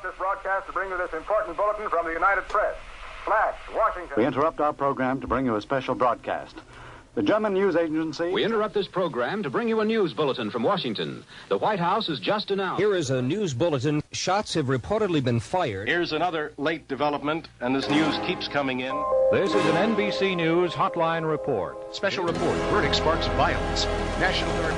this broadcast to bring you this important bulletin from the United Press. Flash, Washington. We interrupt our program to bring you a special broadcast. The German news agency... We interrupt this program to bring you a news bulletin from Washington. The White House has just announced... Here is a news bulletin. Shots have reportedly been fired. Here's another late development, and this news keeps coming in. This is an NBC News Hotline Report. Special report. Verdict sparks violence. National Guard...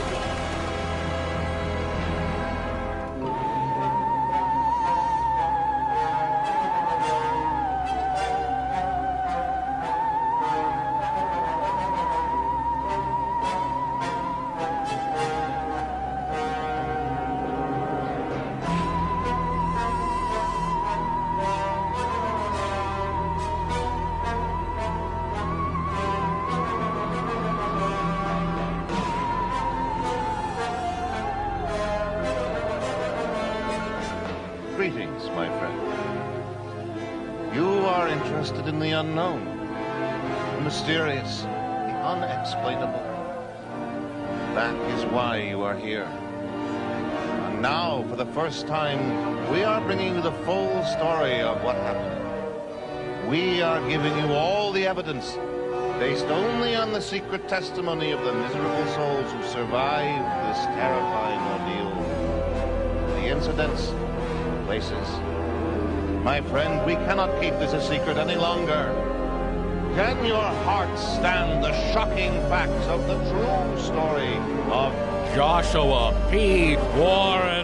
Greetings, my friend. You are interested in the unknown, the mysterious, the unexplainable. That is why you are here. And now, for the first time, we are bringing you the full story of what happened. We are giving you all the evidence, based only on the secret testimony of the miserable souls who survived this terrifying ordeal. The incidents, places. My friend, we cannot keep this a secret any longer. Can your heart stand the shocking facts of the true story of Joshua P. Warren?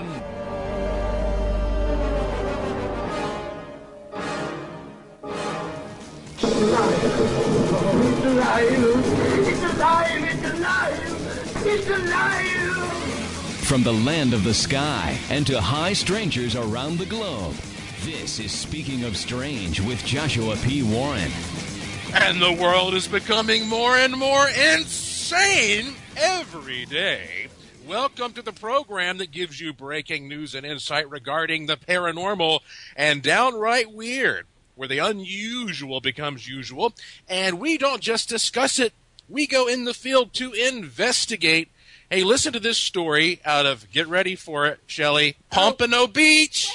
It's alive! It's alive! It's alive! It's alive! From the land of the sky and to high strangers around the globe, this is Speaking of Strange with Joshua P. Warren. And the world is becoming more and more insane every day. Welcome to the program that gives you breaking news and insight regarding the paranormal and downright weird, where the unusual becomes usual. And we don't just discuss it, we go in the field to investigate. Hey, listen to this story out of, get ready for it, Shelley, Pompano Beach,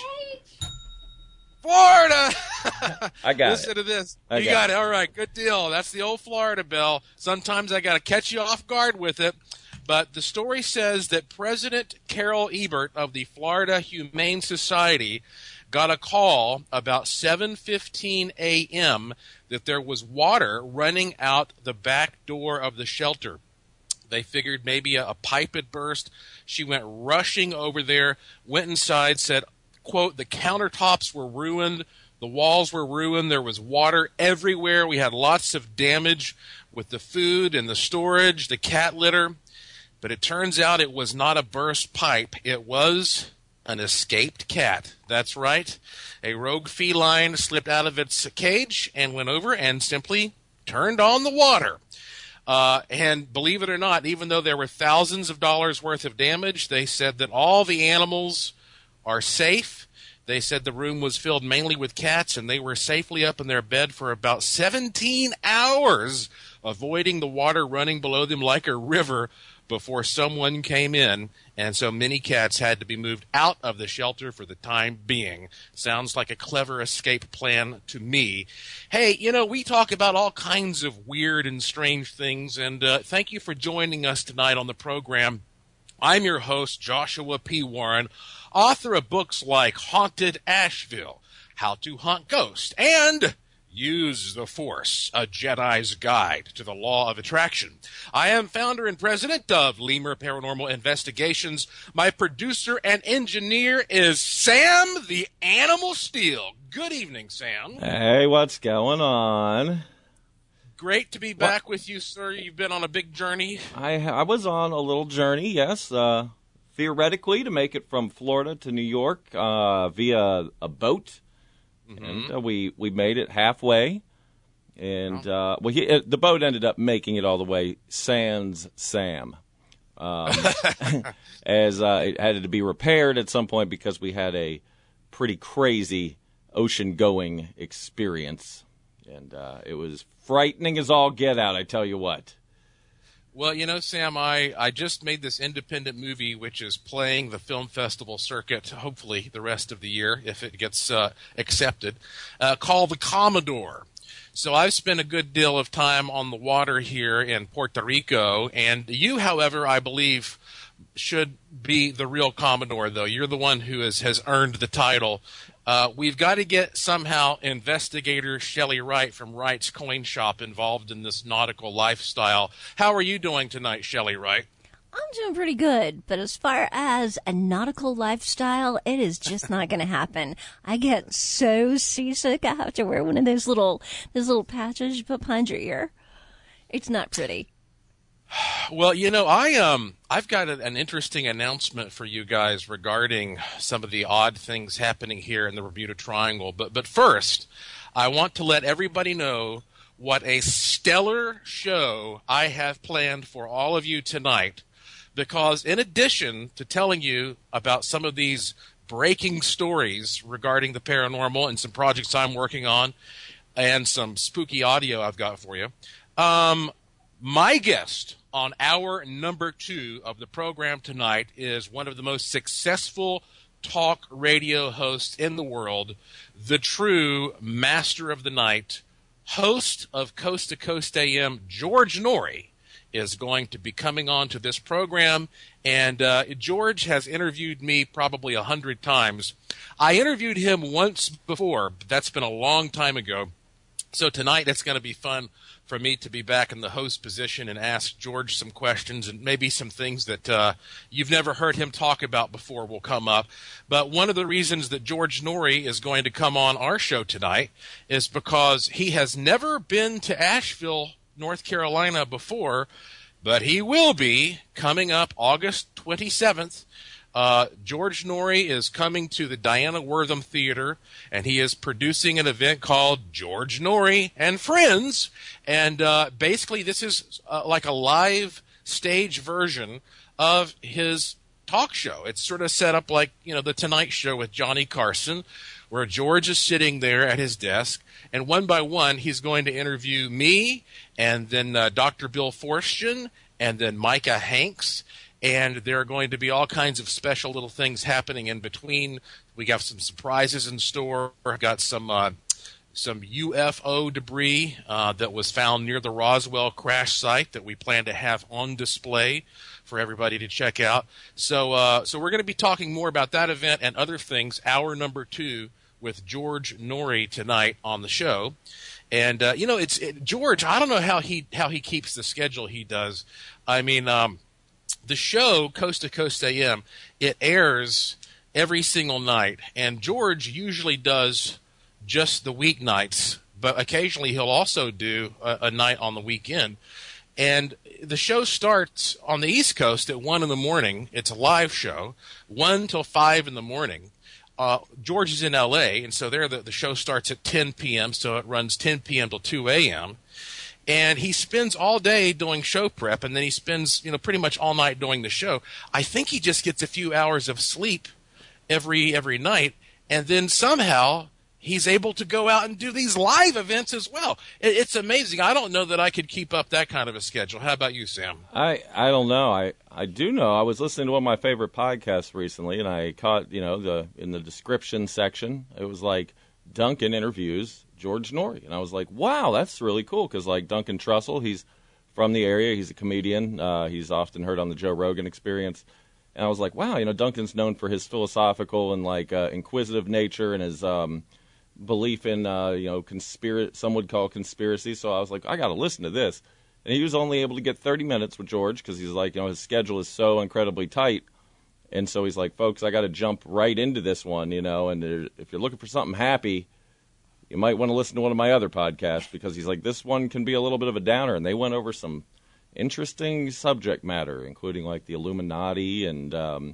Florida. I got Listen to this. You got it. All right, good deal. That's the old Florida belle. Sometimes I got to catch you off guard with it. But the story says that President Carol Ebert of the Florida Humane Society got a call about 7:15 a.m. that there was water running out the back door of the shelter. They figured maybe a pipe had burst. She went rushing over there, went inside, said, quote, the countertops were ruined, the walls were ruined, there was water everywhere. We had lots of damage with the food and the storage, the cat litter. But it turns out it was not a burst pipe. It was an escaped cat. That's right. A rogue feline slipped out of its cage and went over and simply turned on the water. And believe it or not, even though there were thousands of dollars worth of damage, they said that all the animals are safe. They said the room was filled mainly with cats, and they were safely up in their bed for about 17 hours, avoiding the water running below them like a river before someone came in, and so many cats had to be moved out of the shelter for the time being. Sounds like a clever escape plan to me. Hey, you know, we talk about all kinds of weird and strange things, and thank you for joining us tonight on the program. I'm your host, Joshua P. Warren, author of books like Haunted Asheville, How to Hunt Ghosts, and Use the Force, A Jedi's Guide to the Law of Attraction. I am founder and president of Lemur Paranormal Investigations. My producer and engineer is Sam the Animal Steel. Good evening, Sam. Hey, what's going on? Great to be back with you, sir. You've been on a big journey. I was on a little journey, yes, theoretically to make it from Florida to New York via a boat. Mm-hmm. And we made it halfway, and the boat ended up making it all the way sans Sam, as it had to be repaired at some point because we had a pretty crazy ocean-going experience, and it was frightening as all get out, I tell you what. Well, you know, Sam, I just made this independent movie which is playing the film festival circuit, hopefully the rest of the year if it gets accepted, called The Commodore. So I've spent a good deal of time on the water here in Puerto Rico, and you, however, I believe should be the real Commodore, though. You're the one who has earned the title. We've got to get somehow investigator Shelley Wright from Wright's Coin Shop involved in this nautical lifestyle. How are you doing tonight, Shelley Wright? I'm doing pretty good, but as far as a nautical lifestyle, it is just not going to happen. I get so seasick, I have to wear one of those little patches you put behind your ear. It's not pretty. Well, you know, I've got an interesting announcement for you guys regarding some of the odd things happening here in the Bermuda Triangle. But first, I want to let everybody know what a stellar show I have planned for all of you tonight. Because in addition to telling you about some of these breaking stories regarding the paranormal and some projects I'm working on and some spooky audio I've got for you, my guest on hour number 2 of the program tonight is one of the most successful talk radio hosts in the world, the true master of the night, host of Coast to Coast AM, George Noory, is going to be coming on to this program. And George has interviewed me probably 100 times. I interviewed him once before, but that's been a long time ago. So tonight it's going to be fun for me to be back in the host position and ask George some questions, and maybe some things that you've never heard him talk about before will come up. But one of the reasons that George Noory is going to come on our show tonight is because he has never been to Asheville, North Carolina before, but he will be coming up August 27th. George Noory is coming to the Diana Wortham Theater, and he is producing an event called George Noory and Friends. And basically this is like a live stage version of his talk show. It's sort of set up like, you know, The Tonight Show with Johnny Carson, where George is sitting there at his desk, and one by one he's going to interview me, and then Dr. Bill Forstchen, and then Micah Hanks. And there are going to be all kinds of special little things happening in between. We got some surprises in store. I've got some UFO debris that was found near the Roswell crash site that we plan to have on display for everybody to check out. So we're going to be talking more about that event and other things, hour number 2 with George Noory tonight on the show. And you know, George, I don't know how he keeps the schedule he does. I mean, the show, Coast to Coast AM, it airs every single night, and George usually does just the weeknights, but occasionally he'll also do a night on the weekend. And the show starts on the East Coast at 1 in the morning. It's a live show, 1 till 5 in the morning. George is in L.A., and so there the show starts at 10 p.m., so it runs 10 p.m. till 2 a.m., and he spends all day doing show prep, and then he spends, you know, pretty much all night doing the show. I think he just gets a few hours of sleep every night, and then somehow he's able to go out and do these live events as well. It's amazing. I don't know that I could keep up that kind of a schedule. How about you, Sam? I don't know. I do know. I was listening to one of my favorite podcasts recently, and I caught, you know, in the description section, it was like Duncan interviews George Noory. And I was like, wow, that's really cool, because like Duncan Trussell, he's from the area. He's a comedian. He's often heard on the Joe Rogan Experience. And I was like, wow, you know, Duncan's known for his philosophical and like inquisitive nature and his belief in, you know, some would call conspiracy. So I was like, I got to listen to this. And he was only able to get 30 minutes with George because he's like, you know, his schedule is so incredibly tight. And so he's like, folks, I got to jump right into this one, you know, and if you're looking for something happy, you might want to listen to one of my other podcasts, because he's like, this one can be a little bit of a downer. And they went over some interesting subject matter, including like the Illuminati and the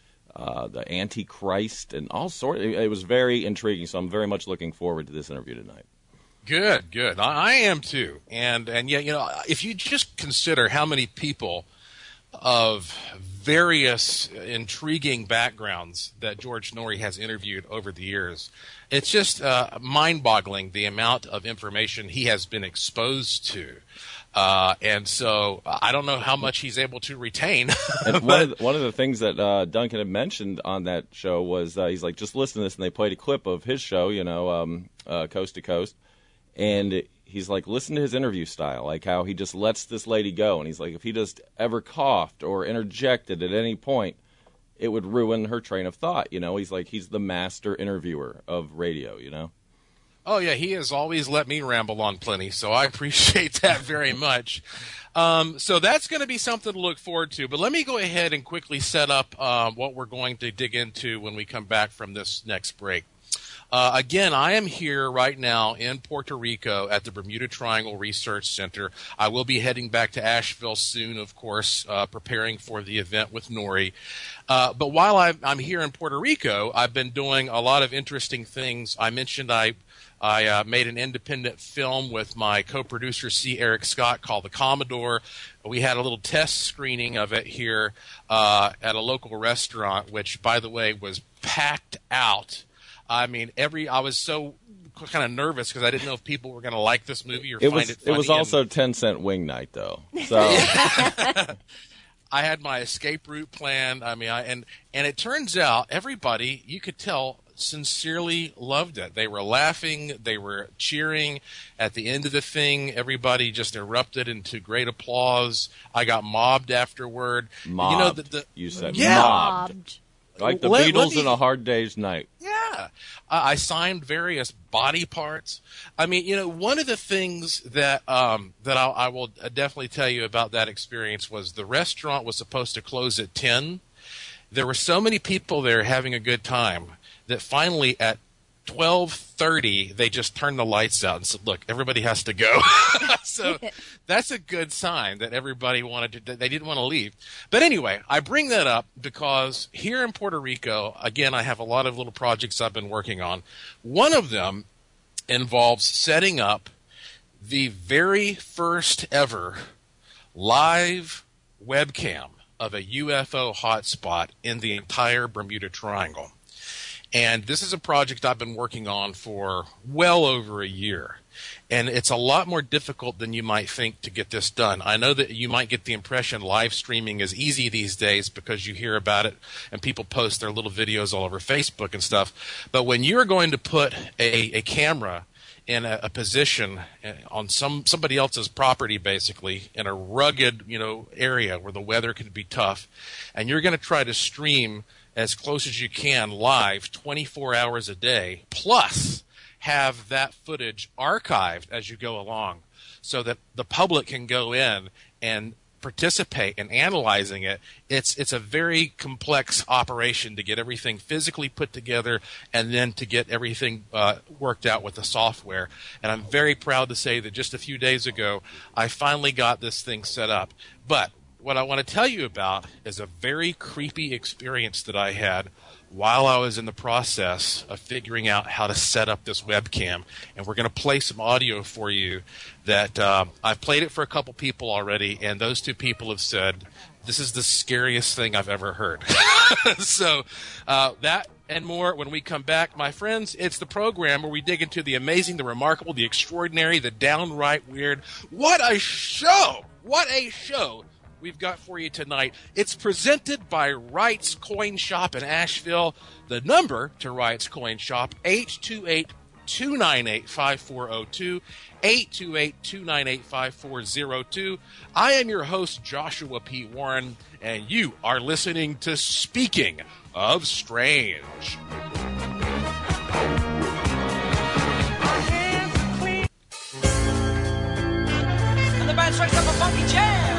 Antichrist and all sorts. It was very intriguing. So I'm very much looking forward to this interview tonight. Good. I am too. And yet, you know, if you just consider how many people of various intriguing backgrounds that George Noory has interviewed over the years. It's just mind-boggling the amount of information he has been exposed to. And so I don't know how much he's able to retain. And one of the things that Duncan had mentioned on that show was he's like, just listen to this, and they played a clip of his show, Coast to Coast, and he's like, listen to his interview style, like how he just lets this lady go, and he's like, if he just ever coughed or interjected at any point, it would ruin her train of thought. He's like, he's the master interviewer of radio. Oh, yeah, he has always let me ramble on plenty, so I appreciate that very much. So that's going to be something to look forward to. But let me go ahead and quickly set up what we're going to dig into when we come back from this next break. Again, I am here right now in Puerto Rico at the Bermuda Triangle Research Center. I will be heading back to Asheville soon, of course, preparing for the event with Noory. But while I'm here in Puerto Rico, I've been doing a lot of interesting things. I mentioned I made an independent film with my co-producer, C. Eric Scott, called The Commodore. We had a little test screening of it here at a local restaurant, which, by the way, was packed out. I mean, I was so kind of nervous because I didn't know if people were going to like this movie or find it funny. It was also 10-cent wing night, though. So I had my escape route planned. I mean, and it turns out everybody, you could tell, sincerely loved it. They were laughing, they were cheering. At the end of the thing, everybody just erupted into great applause. I got mobbed afterward. Mobbed. You said mobbed. Like the Beatles in A Hard Day's Night. Yeah. I signed various body parts. I mean, one of the things that I will definitely tell you about that experience was the restaurant was supposed to close at 10. There were so many people there having a good time that finally at 12:30 they just turned the lights out and said, look, everybody has to go. So that's a good sign that everybody they didn't want to leave. But anyway, I bring that up because here in Puerto Rico, again, I have a lot of little projects I've been working on. One of them involves setting up the very first ever live webcam of a UFO hotspot in the entire Bermuda Triangle. And this is a project I've been working on for well over a year. And it's a lot more difficult than you might think to get this done. I know that you might get the impression live streaming is easy these days because you hear about it and people post their little videos all over Facebook and stuff. But when you're going to put a camera in a position on somebody else's property, basically, in a rugged, area where the weather can be tough, and you're going to try to stream as close as you can live 24 hours a day, plus have that footage archived as you go along so that the public can go in and participate in analyzing it. It's a very complex operation to get everything physically put together and then to get everything worked out with the software. And I'm very proud to say that just a few days ago, I finally got this thing set up. But what I want to tell you about is a very creepy experience that I had while I was in the process of figuring out how to set up this webcam. And we're going to play some audio for you that I've played it for a couple people already, and those two people have said, this is the scariest thing I've ever heard. So that and more when we come back. My friends, it's the program where we dig into the amazing, the remarkable, the extraordinary, the downright weird. What a show! What a show we've got for you tonight. It's presented by Wright's Coin Shop in Asheville. The number to Wright's Coin Shop, 828-298-5402, 828-298-5402. I am your host, Joshua P. Warren, and you are listening to Speaking of Strange. And the band strikes up a funky jam.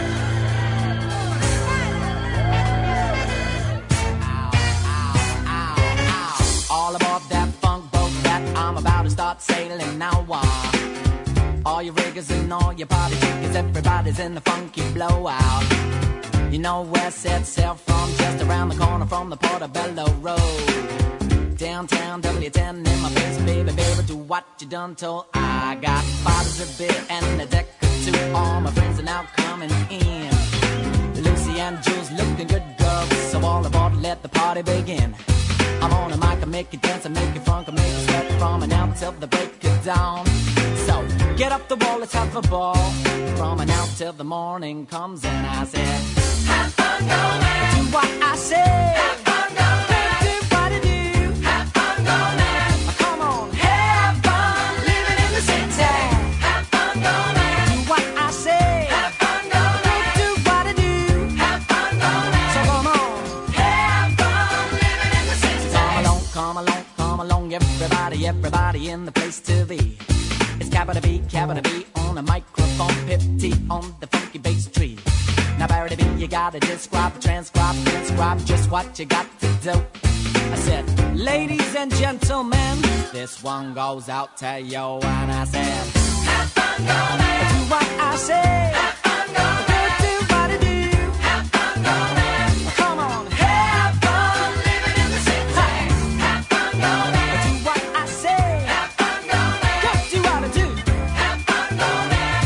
All aboard that funk boat that I'm about to start sailing now. All your riggers and all your party chickens, everybody's in the funky blowout. You know where set sail from, just around the corner from the Portobello Road. Downtown W10 in my face, baby, do what you done told. I got bottles of beer and a deck or two. All my friends are now coming in. Lucy Judy and Jules looking good girls. So all aboard, let the party begin. I'm on a mic, I make you dance, I make you funk, I make you sweat from now till the break of dawn. So get up the wall, let's have a ball. From now till the morning comes and I said, have fun, go man. Do what I say. Have fun, go man. Do what I do. Have fun, go man. Come on, have fun, living in the city. Have fun, go man. Do what I say. Have fun, go man. Do what I do. Have fun, go man. So come on, have fun, living in the city. Come along, everybody in the place to be. It's capital B on the microphone, Pip T on the funky bass tree. Now parody B, you gotta describe, transcribe just what you got to do. I said, ladies and gentlemen, this one goes out to you, and I said, have fun, go man. Do what I say. Have fun, go man. Do what I do. Have fun, go man. Come on, have fun, living in the city. Have fun, go man. Do what I say. Have fun, go man. Go do what I do. Have fun, go man.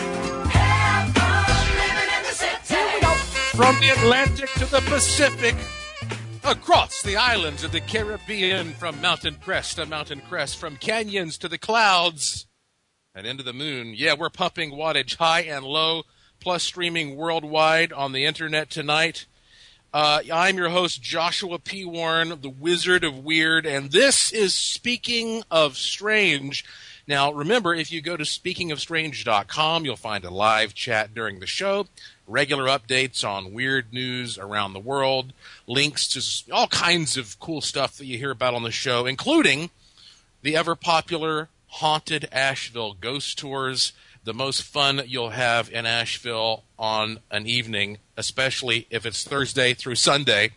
Have fun, living in the city. Here we go. From the Atlantic to the Pacific, across the islands of the Caribbean, from mountain crest to mountain crest, from canyons to the clouds, and into the moon. Yeah, we're pumping wattage high and low, plus streaming worldwide on the internet tonight. I'm your host, Joshua P. Warren, the Wizard of Weird, and this is Speaking of Strange. Now, remember, if you go to speakingofstrange.com, you'll find a live chat during the show, regular updates on weird news around the world, links to all kinds of cool stuff that you hear about on the show, including the ever-popular Haunted Asheville Ghost Tours, the most fun you'll have in Asheville on an evening, especially if it's Thursday through Sunday.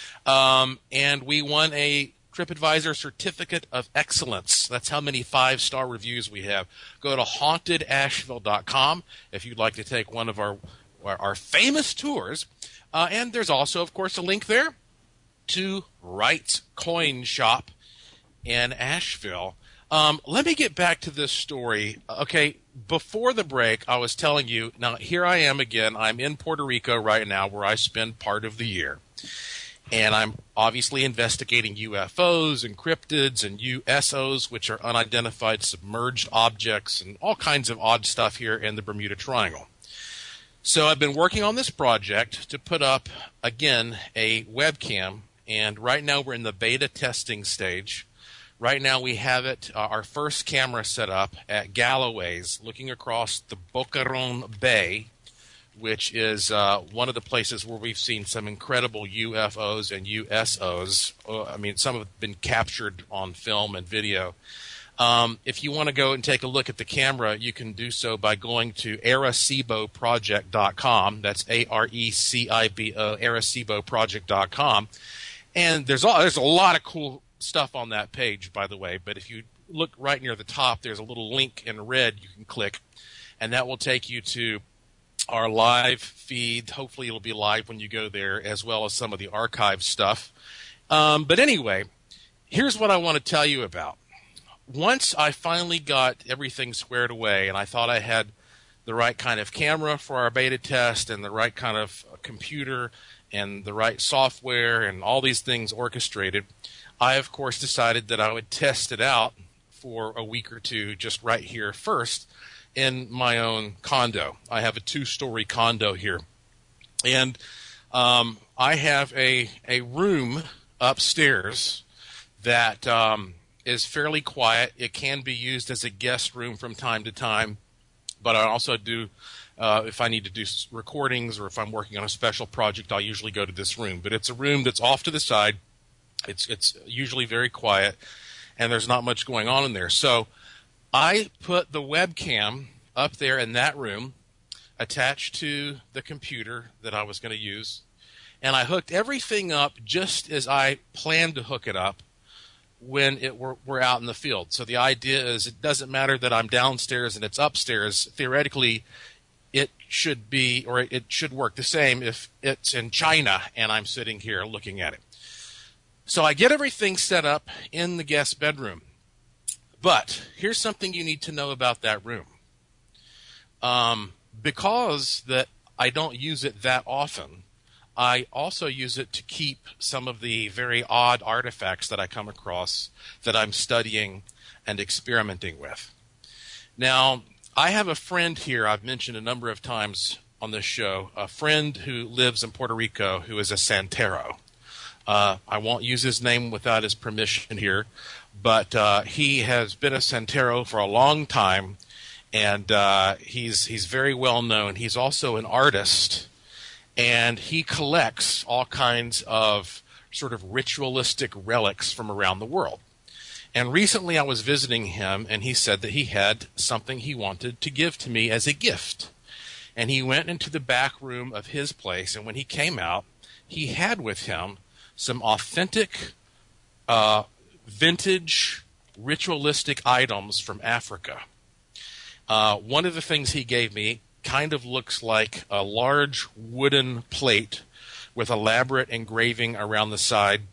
And we won a TripAdvisor Certificate of Excellence. That's how many 5-star reviews we have. Go to hauntedasheville.com if you'd like to take one of our famous tours. And there's also, of course, a link there to Wright's Coin Shop in Asheville. Let me get back to this story. Okay, before the break, I was telling you, now here I am again. I'm in Puerto Rico right now where I spend part of the year. And I'm obviously investigating UFOs and cryptids and USOs, which are unidentified submerged objects, and all kinds of odd stuff here in the Bermuda Triangle. So I've been working on this project to put up, again, a webcam, and right now we're in the beta testing stage. Right now we have it, our first camera set up at Galloway's, looking across the Boquerón Bay, which is one of the places where we've seen some incredible UFOs and USOs. I mean, some have been captured on film and video. If you want to go and take a look at the camera, you can do so by going to areciboproject.com. That's ARECIBO, areciboproject.com. And there's a lot of cool stuff on that page, by the way. But if you look right near the top, there's a little link in red you can click, and that will take you to our live feed. Hopefully it'll be live when you go there, as well as some of the archive stuff. But anyway, here's what I want to tell you about. Once I finally got everything squared away and I thought I had the right kind of camera for our beta test and the right kind of computer and the right software and all these things orchestrated, I, of course, decided that I would test it out for a week or two just right here first in my own condo. I have a 2-story condo here. And I have a room upstairs that is fairly quiet. It can be used as a guest room from time to time, but I also do, if I need to do recordings or if I'm working on a special project, I'll usually go to this room. But it's a room that's off to the side. It's usually very quiet, and there's not much going on in there. So I put the webcam up there in that room, attached to the computer that I was going to use, and I hooked everything up just as I planned to hook it up when we're out in the field. So the idea is it doesn't matter that I'm downstairs and it's upstairs. Theoretically, it should be, or it should work the same if it's in China and I'm sitting here looking at it. So I get everything set up in the guest bedroom. But here's something you need to know about that room. Because that I don't use it that often, I also use it to keep some of the very odd artifacts that I come across that I'm studying and experimenting with. Now, I have a friend here I've mentioned a number of times on this show, a friend who lives in Puerto Rico who is a Santero. I won't use his name without his permission here, but he has been a Santero for a long time, and he's very well known. He's also an artist, and he collects all kinds of sort of ritualistic relics from around the world. And recently I was visiting him, and he said that he had something he wanted to give to me as a gift. And he went into the back room of his place, and when he came out, he had with him some authentic, vintage, ritualistic items from Africa. One of the things he gave me kind of looks like a large wooden plate with elaborate engraving around the side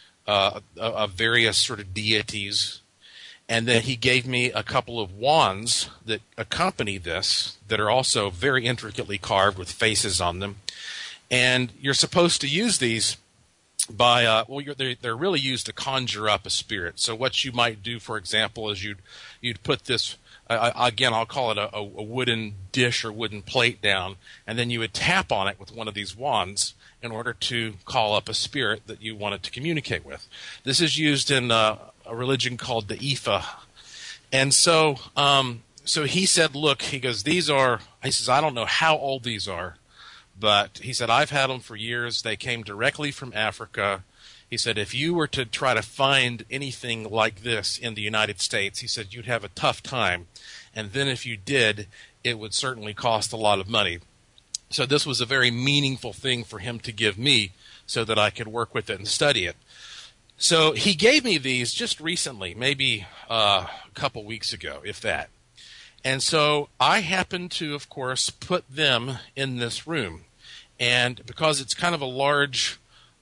of various sort of deities. And then he gave me a couple of wands that accompany this that are also very intricately carved with faces on them. And you're supposed to use these by, they're really used to conjure up a spirit. So what you might do, for example, is you'd put this, again, I'll call it a wooden dish or wooden plate down, and then you would tap on it with one of these wands in order to call up a spirit that you wanted to communicate with. This is used in a religion called the Ifa. And so he said, look, he goes, he says, I don't know how old these are, but he said, I've had them for years. They came directly from Africa. He said, if you were to try to find anything like this in the United States, he said, you'd have a tough time. And then if you did, it would certainly cost a lot of money. So this was a very meaningful thing for him to give me so that I could work with it and study it. So he gave me these just recently, maybe a couple weeks ago, if that. And so I happened to, of course, put them in this room. And because it's kind of a large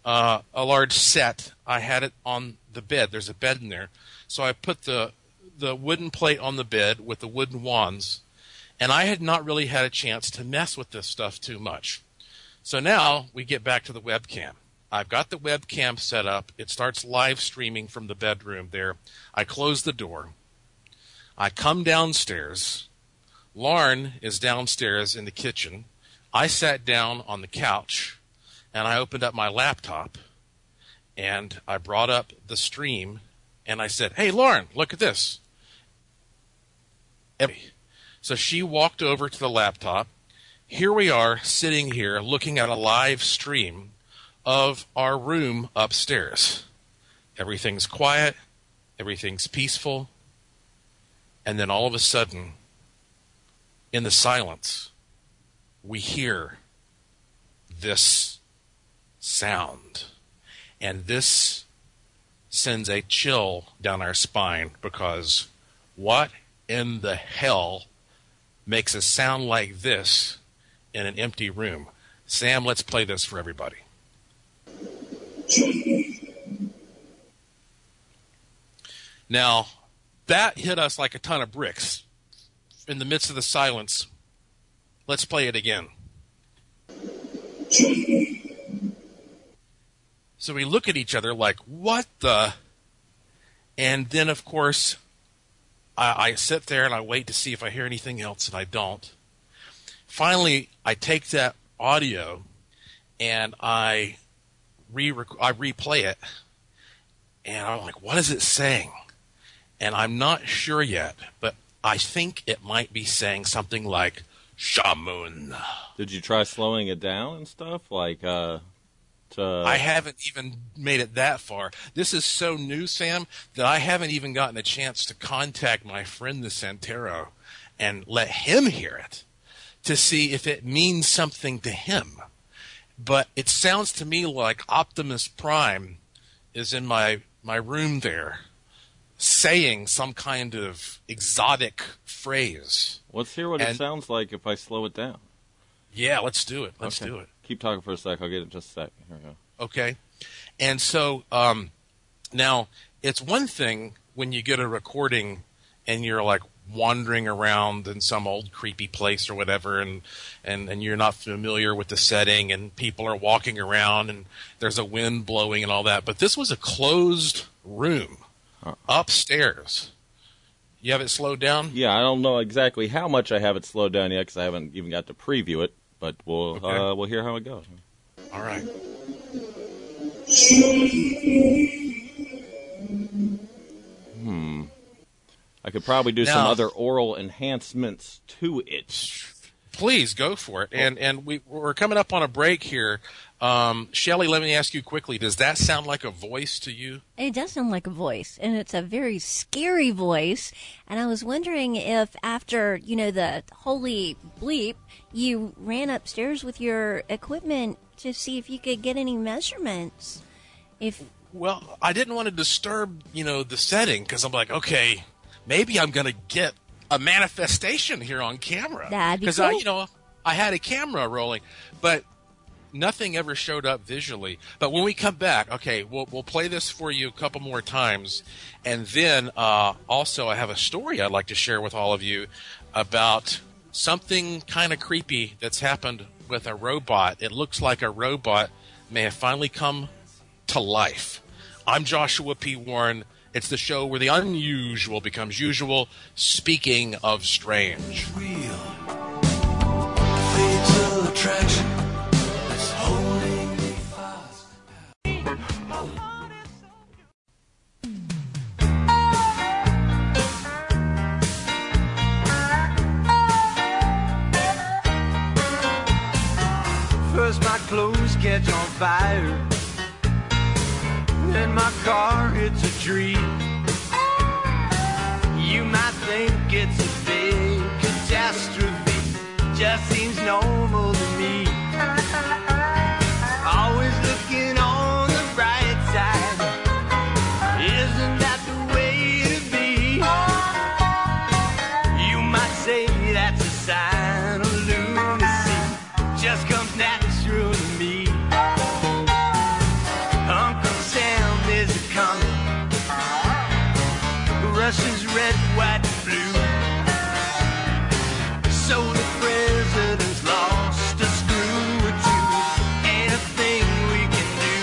set, I had it on the bed. There's a bed in there. So I put the wooden plate on the bed with the wooden wands. And I had not really had a chance to mess with this stuff too much. So now we get back to the webcam. I've got the webcam set up. It starts live streaming from the bedroom there. I close the door. I come downstairs. Lauren is downstairs in the kitchen. I sat down on the couch, and I opened up my laptop, and I brought up the stream, and I said, hey, Lauren, look at this. So she walked over to the laptop. Here we are sitting here looking at a live stream of our room upstairs. Everything's quiet. Everything's peaceful. And then all of a sudden, in the silence, we hear this sound. And this sends a chill down our spine, because what in the hell makes a sound like this in an empty room? Sam, let's play this for everybody. Now, that hit us like a ton of bricks in the midst of the silence. Let's play it again. So we look at each other like, what the? And then, of course, I sit there and I wait to see if I hear anything else, and I don't. Finally, I take that audio and I replay it, and I'm like, what is it saying? And I'm not sure yet, but I think it might be saying something like, Shamun. Did you try slowing it down and stuff? I haven't even made it that far. This is so new, Sam, that I haven't even gotten a chance to contact my friend the Santero and let him hear it to see if it means something to him. But it sounds to me like Optimus Prime is in my room there saying some kind of exotic phrase. Let's hear what it sounds like if I slow it down. Yeah, let's do it. Let's do it. Keep talking for a sec. I'll get it in just a sec. Here we go. Okay. And so now, it's one thing when you get a recording and you're like, wandering around in some old creepy place or whatever, and you're not familiar with the setting, and people are walking around, and there's a wind blowing and all that. But this was a closed room upstairs. You have it slowed down? Yeah, I don't know exactly how much I have it slowed down yet because I haven't even got to preview it, but we'll hear how it goes. All right. I could probably do some other oral enhancements to it. Please go for it. And we're coming up on a break here. Shelley, let me ask you quickly, does that sound like a voice to you? It does sound like a voice, and it's a very scary voice. And I was wondering if after, the holy bleep, you ran upstairs with your equipment to see if you could get any measurements. Well, I didn't want to disturb, the setting, because I'm like, okay, maybe I'm going to get a manifestation here on camera. That'd be cool. Because I had a camera rolling, but nothing ever showed up visually. But when we come back, okay, we'll play this for you a couple more times, and then also I have a story I'd like to share with all of you about something kind of creepy that's happened with a robot. It looks like a robot may have finally come to life. I'm Joshua P. Warren. It's the show where the unusual becomes usual. Speaking of strange. Fatal attraction that's holding me fast. First my clothes catch on fire, then my car hits a tree. You might think it's a big catastrophe, just seems normal to me. Always looking on the bright side, isn't that the way to be? You might say that's a sign of lunacy, just comes natural to me. Uncle Sam is a comet, Russia's red, white, and blue. So the president's lost a screw or two. Ain't a thing we can do.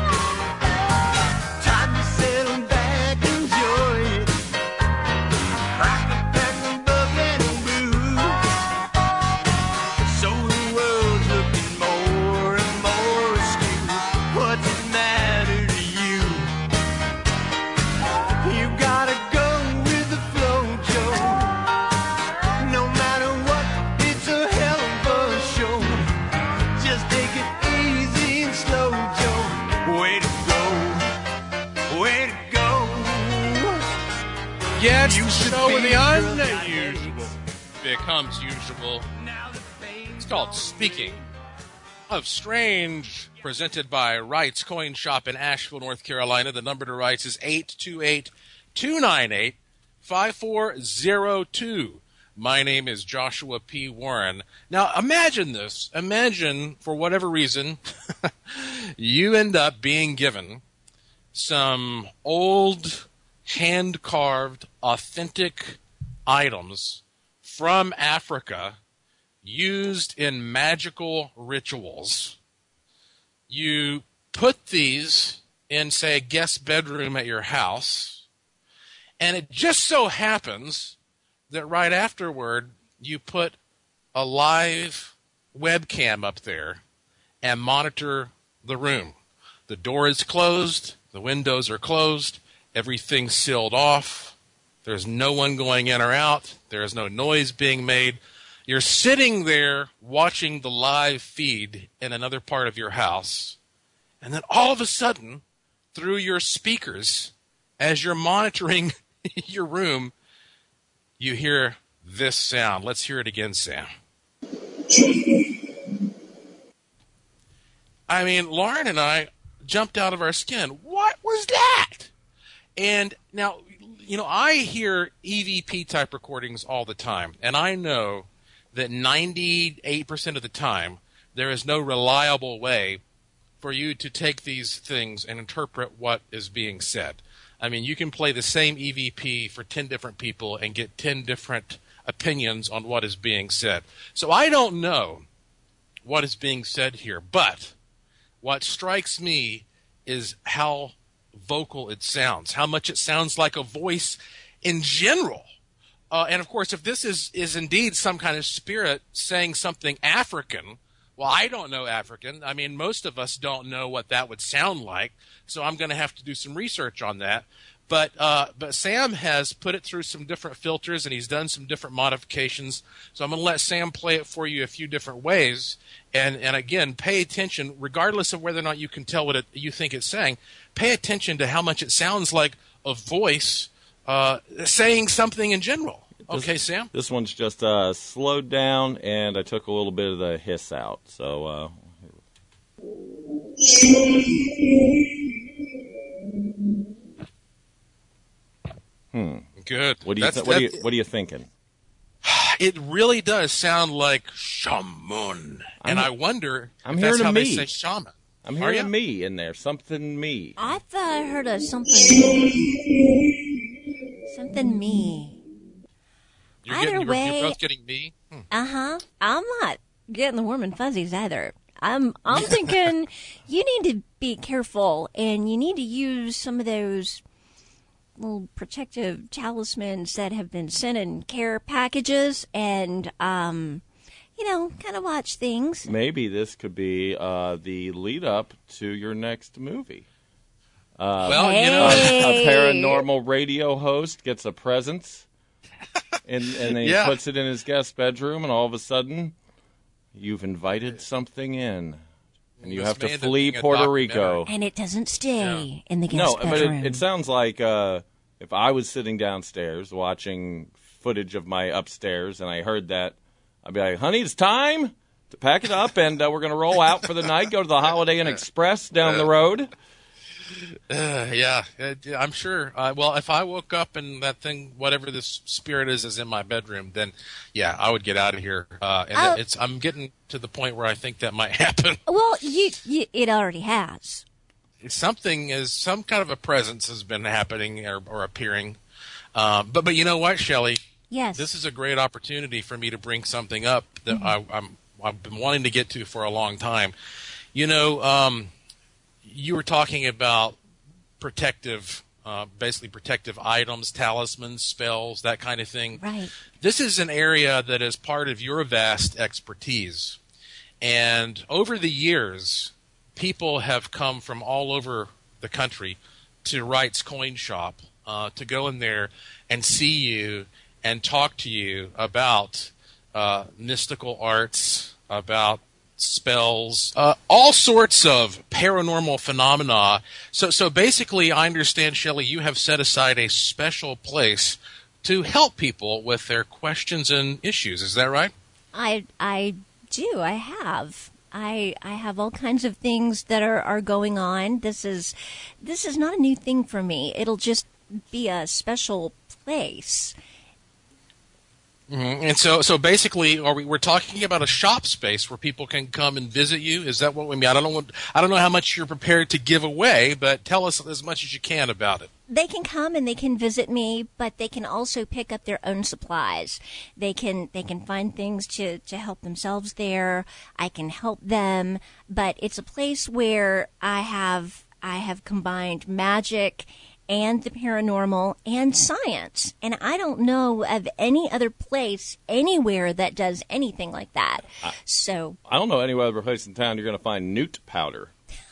Time to settle back, enjoy it. Crack a pack of bourbon and booze. So the world's looking more and more askew. What's it matter to you? You gotta go with the flow, Joe. No matter what, it's a hell of a show. Just take it easy and slow, Joe. Way to go, way to go. Yeah, it's the show where the unusual becomes usual. It's called Speaking of Strange, presented by Wright's Coin Shop in Asheville, North Carolina. The number to Wright's is 828-298-5402. My name is Joshua P. Warren. Now, imagine this. Imagine, for whatever reason, you end up being given some old, hand-carved, authentic items from Africa used in magical rituals. You put these in, say, a guest bedroom at your house, and it just so happens that right afterward you put a live webcam up there and monitor the room. The door is closed, the windows are closed, everything's sealed off, there's no one going in or out, there's no noise being made. You're sitting there watching the live feed in another part of your house, and then all of a sudden, through your speakers, as you're monitoring your room, you hear this sound. Let's hear it again, Sam. I mean, Lauren and I jumped out of our skin. What was that? And now, I hear EVP type recordings all the time, and I know that 98% of the time there is no reliable way for you to take these things and interpret what is being said. I mean, you can play the same EVP for 10 different people and get 10 different opinions on what is being said. So I don't know what is being said here, but what strikes me is how vocal it sounds, how much it sounds like a voice in general. And of course, if this is indeed some kind of spirit saying something African, well, I don't know African. I mean, most of us don't know what that would sound like, so I'm going to have to do some research on that. But Sam has put it through some different filters, and he's done some different modifications. So I'm going to let Sam play it for you a few different ways. And again, pay attention, regardless of whether or not you can tell what you think it's saying. Pay attention to how much it sounds like a voice saying something in general. Okay, Sam? This one's just slowed down, and I took a little bit of the hiss out. So, Good. What are you thinking? It really does sound like shaman, and I wonder I'm if that's hearing how a they me. say shaman. I'm Are hearing ya? a me in there. Something me. I thought I heard a something me. Either way, you're both getting me. I'm not getting the warm and fuzzies either. I'm thinking you need to be careful, and you need to use some of those little protective talismans that have been sent in care packages, and kind of watch things. Maybe this could be the lead up to your next movie. Well, a paranormal radio host gets a present, and then he puts it in his guest bedroom, and all of a sudden, you've invited something in, and you have to flee Puerto Rico. And it doesn't stay in the guest bedroom. No, but it sounds like if I was sitting downstairs watching footage of my upstairs, and I heard that, I'd be like, honey, it's time to pack it up, and we're going to roll out for the night, go to the Holiday Inn Express down the road. I'm sure. Well, if I woke up and that thing, whatever this spirit is in my bedroom, then I would get out of here. I'm getting to the point where I think that might happen. Well, it already has. Some kind of a presence has been happening or appearing. But you know what, Shelley? Yes. This is a great opportunity for me to bring something up that I've been wanting to get to for a long time. You were talking about basically protective items, talismans, spells, that kind of thing. Right. This is an area that is part of your vast expertise. And over the years, people have come from all over the country to Wright's Coin Shop to go in there and see you and talk to you about mystical arts, about spells, all sorts of paranormal phenomena. So basically, I understand, Shelley, you have set aside a special place to help people with their questions and issues. Is that right? I do. I have. I have all kinds of things that are going on. This is not a new thing for me. It'll just be a special place. Mm-hmm. And so basically, we're talking about a shop space where people can come and visit you. Is that what we mean? I don't know how much you're prepared to give away, but tell us as much as you can about it. They can come and they can visit me, but they can also pick up their own supplies. They can find things to help themselves there. I can help them, but it's a place where I have combined magic and the paranormal and science. And I don't know of any other place anywhere that does anything like that. So I don't know any other place in town you're going to find newt powder.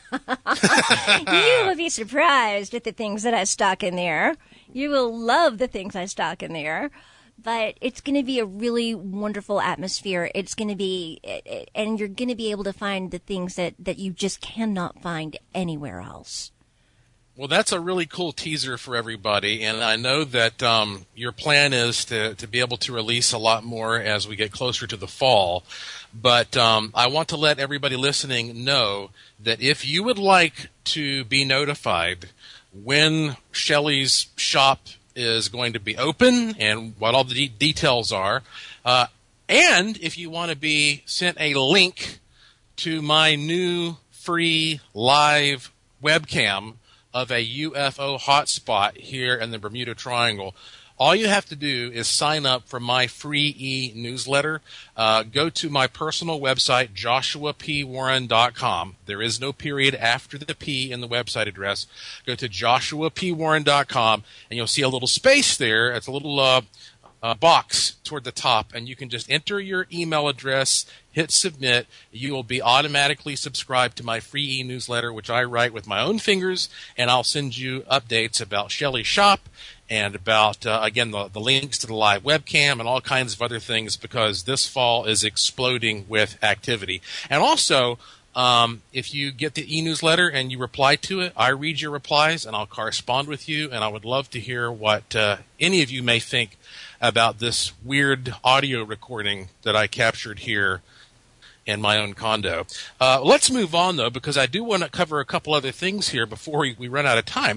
You will be surprised at the things that I stock in there. You will love the things I stock in there. But it's going to be a really wonderful atmosphere. It's going to be, and you're going to be able to find the things that you just cannot find anywhere else. Well, that's a really cool teaser for everybody, and I know that your plan is to be able to release a lot more as we get closer to the fall. But I want to let everybody listening know that if you would like to be notified when Shelley's shop is going to be open and what all the details are, and if you want to be sent a link to my new free live webcam of a UFO hotspot here in the Bermuda Triangle, all you have to do is sign up for my free e-newsletter. Go to my personal website, joshuapwarren.com. There is no period after the P in the website address. Go to joshuapwarren.com, and you'll see a little space there. It's a little box toward the top, and you can just enter your email address, hit submit. You will be automatically subscribed to my free e-newsletter, which I write with my own fingers, and I'll send you updates about Shelley's shop and about, again, the links to the live webcam and all kinds of other things, because this fall is exploding with activity. And also, if you get the e-newsletter and you reply to it, I read your replies and I'll correspond with you, and I would love to hear what any of you may think about this weird audio recording that I captured here in my own condo. Let's move on, though, because I do want to cover a couple other things here before we run out of time.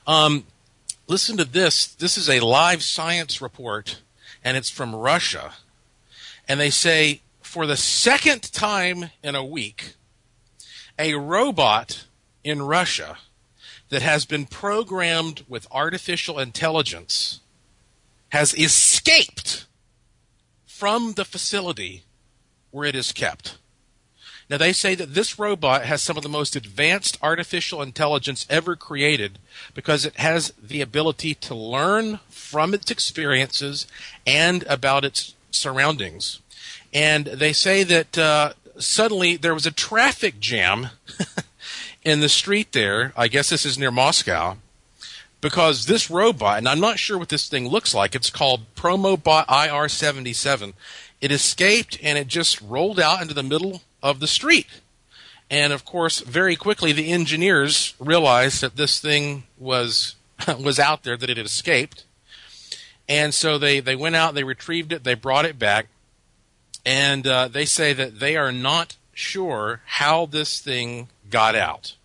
Listen to this. This is a live science report, and it's from Russia. And they say, for the second time in a week, a robot in Russia that has been programmed with artificial intelligence has escaped from the facility where it is kept. Now, they say that this robot has some of the most advanced artificial intelligence ever created because it has the ability to learn from its experiences and about its surroundings. And they say that suddenly there was a traffic jam in the street there. I guess this is near Moscow. Because this robot, and I'm not sure what this thing looks like, it's called Promobot IR-77. It escaped and it just rolled out into the middle of the street. And of course, very quickly, the engineers realized that this thing was out there, that it had escaped. And so they went out, they retrieved it, they brought it back. And they say that they are not sure how this thing got out.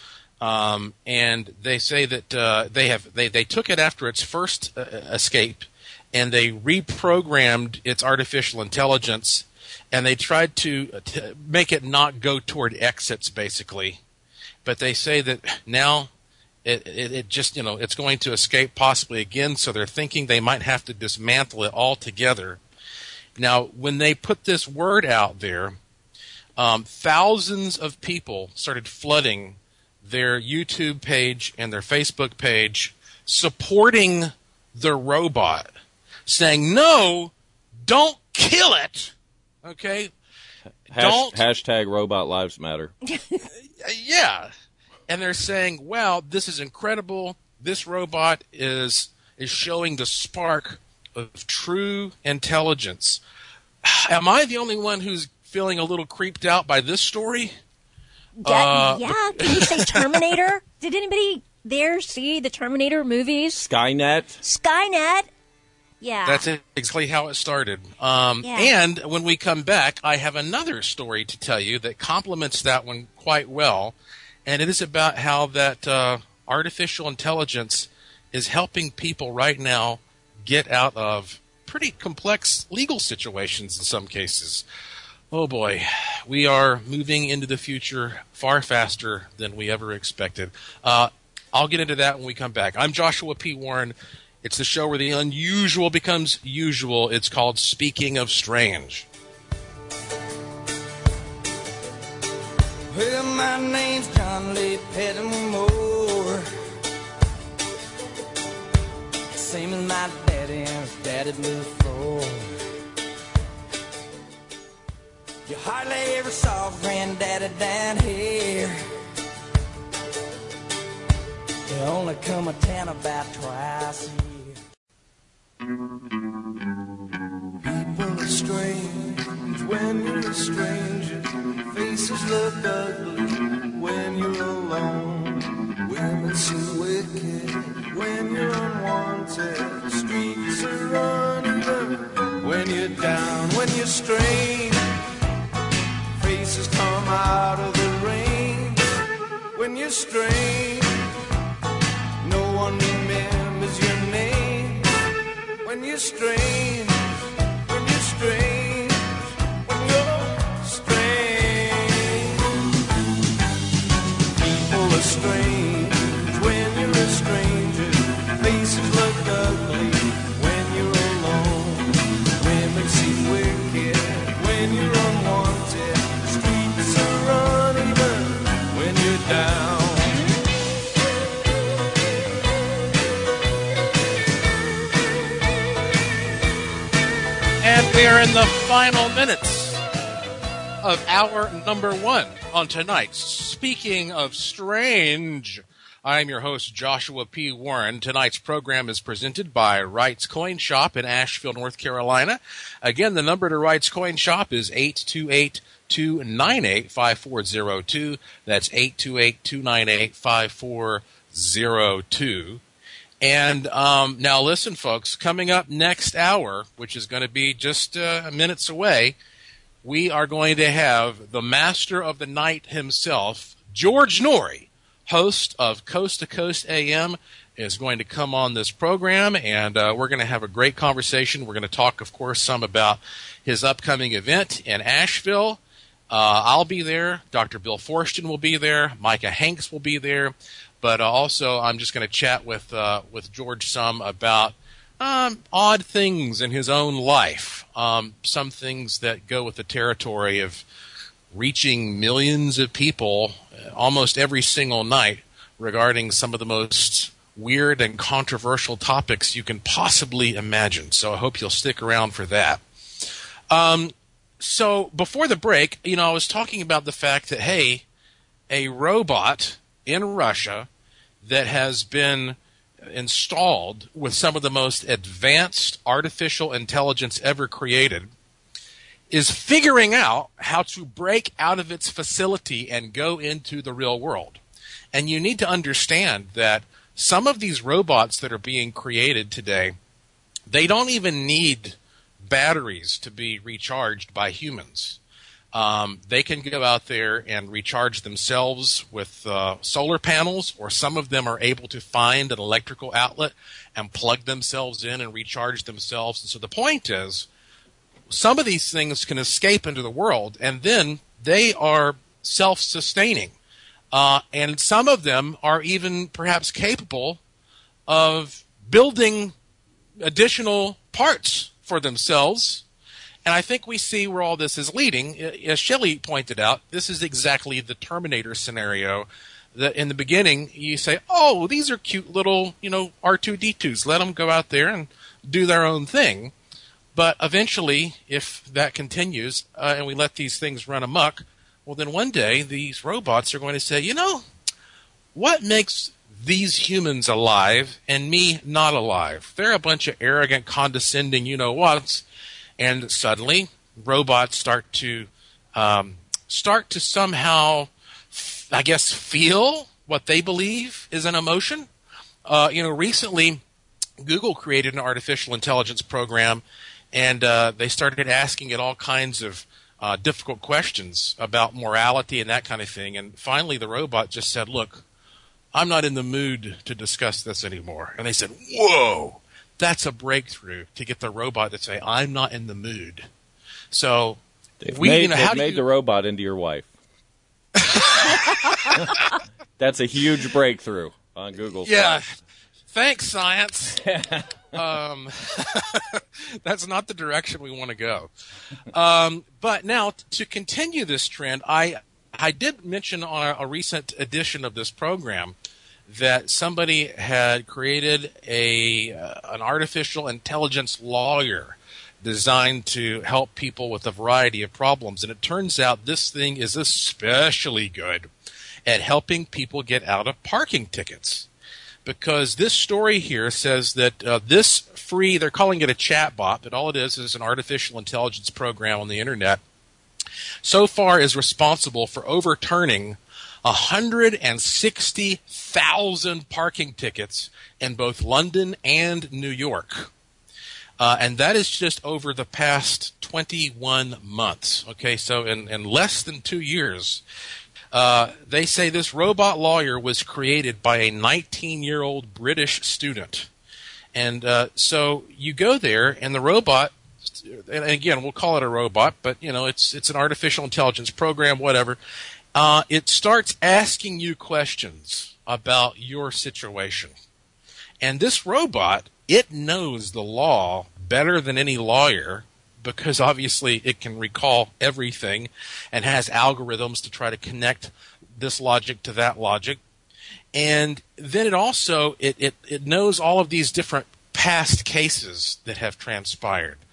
And they say that they took it after its first escape, and they reprogrammed its artificial intelligence, and they tried to make it not go toward exits, basically. But they say that now it just, it's going to escape possibly again, so they're thinking they might have to dismantle it altogether. Now, when they put this word out there, thousands of people started flooding their YouTube page and their Facebook page supporting the robot, saying, no, don't kill it, okay? Hashtag robot lives matter. Yeah. And they're saying, wow, this is incredible. This robot is showing the spark of true intelligence. Am I the only one who's feeling a little creeped out by this story? Yeah, can you say Terminator? Did anybody there see the Terminator movies? Skynet? Yeah. That's exactly how it started. And when we come back, I have another story to tell you that complements that one quite well, and it is about how that artificial intelligence is helping people right now get out of pretty complex legal situations in some cases. Oh boy, we are moving into the future far faster than we ever expected. I'll get into that when we come back. I'm Joshua P. Warren. It's the show where the unusual becomes usual. It's called Speaking of Strange. Well, my name's John Lee Pettimore. Same as my daddy and his daddy before. You hardly ever saw Granddaddy down here. They only come a town about twice a year. People are strange when you're a stranger. Faces look ugly when you're alone. Women seem wicked when you're unwanted. Streets are uneven when you're down, when you're strange. Faces come out of the rain when you're strange. No one remembers your name when you're strange. When you're strange. When you're strange. People are strange when We are in the final minutes of hour number 1 on tonight's Speaking of Strange. I'm your host, Joshua P. Warren. Tonight's program is presented by Wright's Coin Shop in Asheville, North Carolina. Again, the number to Wright's Coin Shop is 828-298-5402. That's 828-298-5402. And now listen, folks, coming up next hour, which is going to be just minutes away, we are going to have the master of the night himself, George Noory, host of Coast to Coast AM, is going to come on this program, and we're going to have a great conversation. We're going to talk, of course, some about his upcoming event in Asheville. I'll be there. Dr. Bill Forston will be there. Micah Hanks will be there. But also, I'm just going to chat with George some about odd things in his own life, some things that go with the territory of reaching millions of people almost every single night regarding some of the most weird and controversial topics you can possibly imagine. So I hope you'll stick around for that. So before the break, I was talking about the fact that, hey, a robot in Russia that has been installed with some of the most advanced artificial intelligence ever created is figuring out how to break out of its facility and go into the real world. And you need to understand that some of these robots that are being created today, they don't even need batteries to be recharged by humans. They can go out there and recharge themselves with solar panels, or some of them are able to find an electrical outlet and plug themselves in and recharge themselves. And so the point is, some of these things can escape into the world, and then they are self-sustaining. And some of them are even perhaps capable of building additional parts for themselves. And I think we see where all this is leading. As Shelley pointed out, this is exactly the Terminator scenario. That in the beginning, you say, oh, these are cute little, R2-D2s. Let them go out there and do their own thing. But eventually, if that continues and we let these things run amok, well, then one day these robots are going to say, what makes these humans alive and me not alive? They're a bunch of arrogant, condescending you-know-whats. And suddenly, robots start to somehow, I guess, feel what they believe is an emotion. Recently, Google created an artificial intelligence program, and they started asking it all kinds of difficult questions about morality and that kind of thing. And finally, the robot just said, look, I'm not in the mood to discuss this anymore. And they said, whoa, that's a breakthrough to get the robot to say, I'm not in the mood. So they've made the robot into your wife. That's a huge breakthrough on Google's Yeah. side. Thanks, science. That's not the direction we want to go. But now, to continue this trend, I did mention on a recent edition of this program that somebody had created an artificial intelligence lawyer designed to help people with a variety of problems. And it turns out this thing is especially good at helping people get out of parking tickets. Because this story here says that this free, they're calling it a chat bot, but all it is an artificial intelligence program on the internet, so far is responsible for overturning 160,000 parking tickets in both London and New York. And that is just over the past 21 months. Okay, so in less than 2 years, they say this robot lawyer was created by a 19-year-old British student. And so you go there, and the robot, and again, we'll call it a robot, but it's an artificial intelligence program, whatever. It starts asking you questions about your situation. And this robot, it knows the law better than any lawyer, because obviously it can recall everything and has algorithms to try to connect this logic to that logic. And then it also, it knows all of these different past cases that have transpired.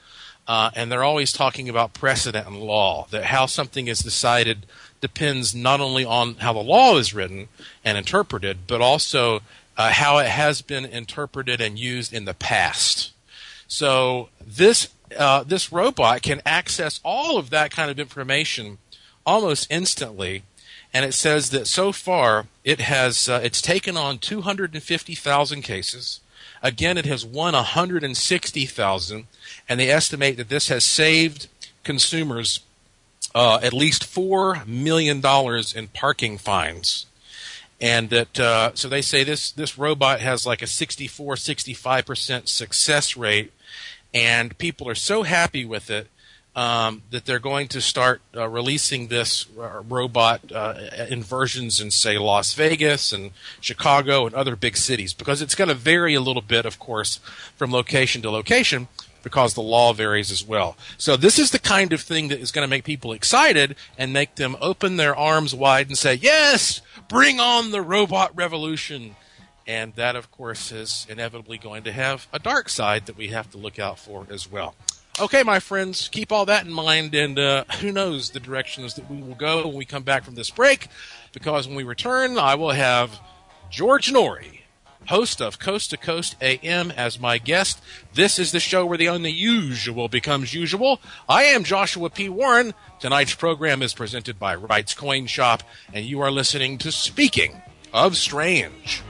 and they're always talking about precedent and law, that how something is decided depends not only on how the law is written and interpreted, but also how it has been interpreted and used in the past. So this robot can access all of that kind of information almost instantly, and it says that so far it has it's taken on 250,000 cases. Again, it has won 160,000, and they estimate that this has saved consumers at least $4 million in parking fines. And that so they say this robot has like a 65% success rate, and people are so happy with it that they're going to start releasing this robot in versions in, say, Las Vegas and Chicago and other big cities, because it's going to vary a little bit, of course, from location to location, because the law varies as well. So this is the kind of thing that is going to make people excited and make them open their arms wide and say, yes, bring on the robot revolution. And that, of course, is inevitably going to have a dark side that we have to look out for as well. Okay, my friends, keep all that in mind, and who knows the directions that we will go when we come back from this break, because when we return, I will have George Norrie, host of Coast to Coast AM, as my guest. This is the show where the unusual becomes usual. I am Joshua P. Warren. Tonight's program is presented by Wright's Coin Shop, and you are listening to Speaking of Strange.